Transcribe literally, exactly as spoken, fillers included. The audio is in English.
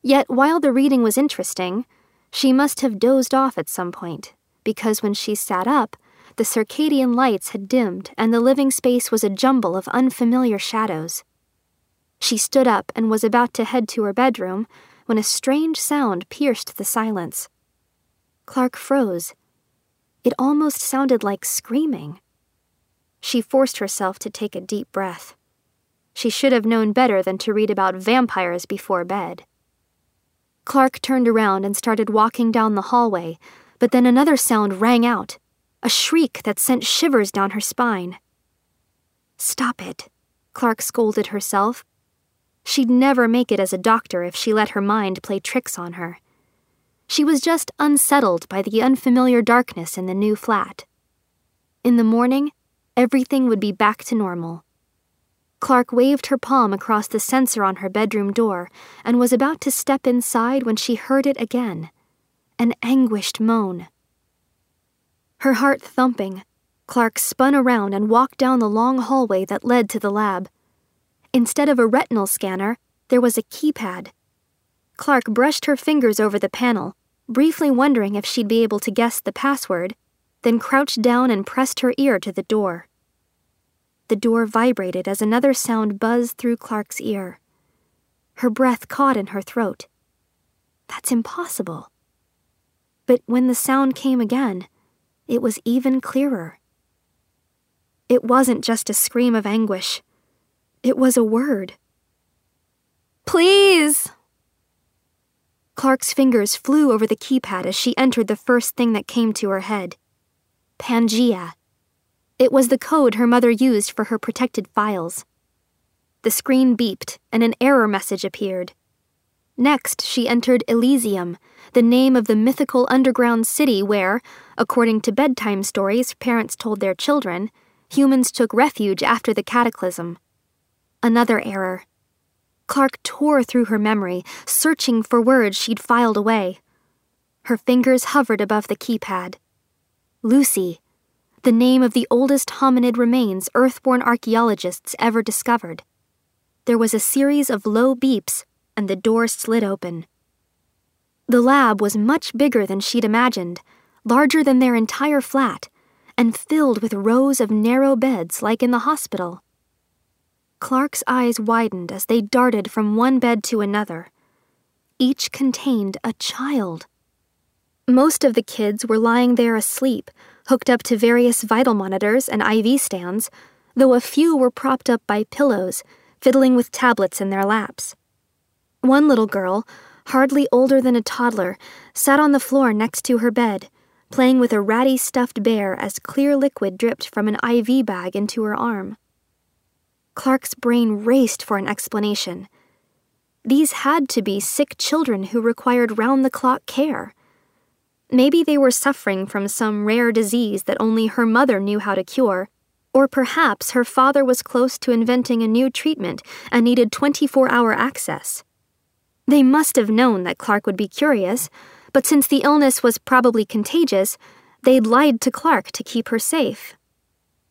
Yet while the reading was interesting, she must have dozed off at some point, because when she sat up, the circadian lights had dimmed and the living space was a jumble of unfamiliar shadows. She stood up and was about to head to her bedroom when a strange sound pierced the silence. Clark froze. It almost sounded like screaming. She forced herself to take a deep breath. She should have known better than to read about vampires before bed. Clark turned around and started walking down the hallway, but then another sound rang out, a shriek that sent shivers down her spine. "Stop it," Clark scolded herself. She'd never make it as a doctor if she let her mind play tricks on her. She was just unsettled by the unfamiliar darkness in the new flat. In the morning, everything would be back to normal. Clark waved her palm across the sensor on her bedroom door and was about to step inside when she heard it again, an anguished moan. Her heart thumping, Clark spun around and walked down the long hallway that led to the lab. Instead of a retinal scanner, there was a keypad. Clark brushed her fingers over the panel, briefly wondering if she'd be able to guess the password, then crouched down and pressed her ear to the door. The door vibrated as another sound buzzed through Clark's ear. Her breath caught in her throat. That's impossible. But when the sound came again, it was even clearer. It wasn't just a scream of anguish. It was a word. "Please!" Clark's fingers flew over the keypad as she entered the first thing that came to her head. Pangea. It was the code her mother used for her protected files. The screen beeped, and an error message appeared. Next, she entered Elysium, the name of the mythical underground city where, according to bedtime stories parents told their children, humans took refuge after the cataclysm. Another error. Clark tore through her memory, searching for words she'd filed away. Her fingers hovered above the keypad. Lucy, the name of the oldest hominid remains Earthborn archaeologists ever discovered. There was a series of low beeps, and the door slid open. The lab was much bigger than she'd imagined, larger than their entire flat, and filled with rows of narrow beds like in the hospital. Clark's eyes widened as they darted from one bed to another. Each contained a child. Most of the kids were lying there asleep, hooked up to various vital monitors and I V stands, though a few were propped up by pillows, fiddling with tablets in their laps. One little girl, hardly older than a toddler, sat on the floor next to her bed, playing with a ratty stuffed bear as clear liquid dripped from an I V bag into her arm. Clark's brain raced for an explanation. These had to be sick children who required round-the-clock care. Maybe they were suffering from some rare disease that only her mother knew how to cure, or perhaps her father was close to inventing a new treatment and needed twenty-four hour access. They must have known that Clark would be curious, but since the illness was probably contagious, they'd lied to Clark to keep her safe,